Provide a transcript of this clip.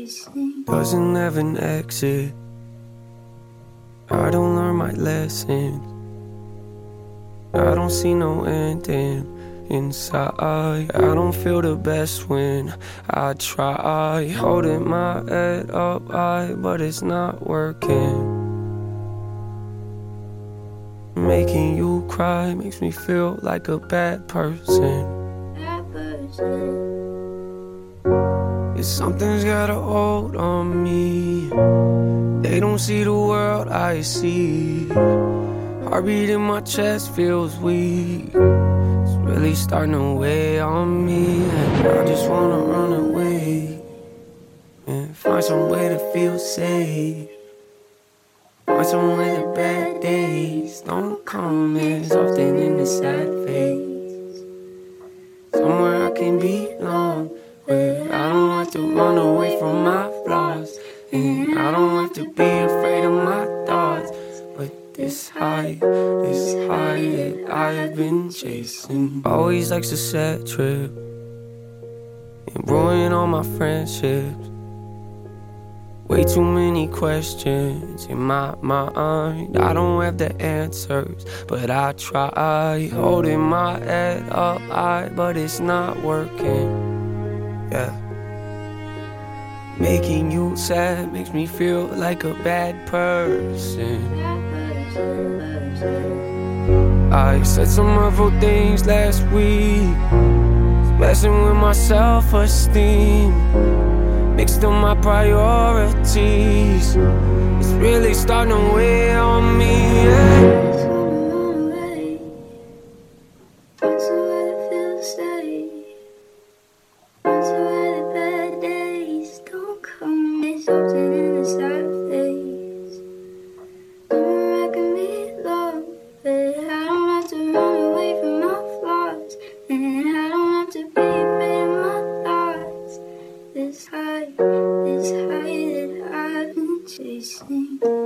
chasing. Doesn't have an exit. I don't learn my lessons. I don't see no ending inside. I don't feel the best when I try. Holding my head up high, but it's not working. Making you cry makes me feel like a bad person. If something's got a hold on me, they don't see the world I see. Heartbeat in my chest feels weak. It's really starting to weigh on me, and I just wanna run away and find some way to feel safe. Find some way the bad days don't come as often in the sad phase. Somewhere I can belong, where I don't have to run away from my flaws, and I don't have to be afraid of my thoughts. But this high that I've been chasing always likes to set trip and ruin all my friendships. Way too many questions in my mind. I don't have the answers, but I try. Holding my head up high, but it's not working. Yeah. Making you sad makes me feel like a bad person. I said some hurtful things last week, messing with my self-esteem. Mixed up my priorities. It's really starting to weigh on me, yeah. This high that I've been chasing.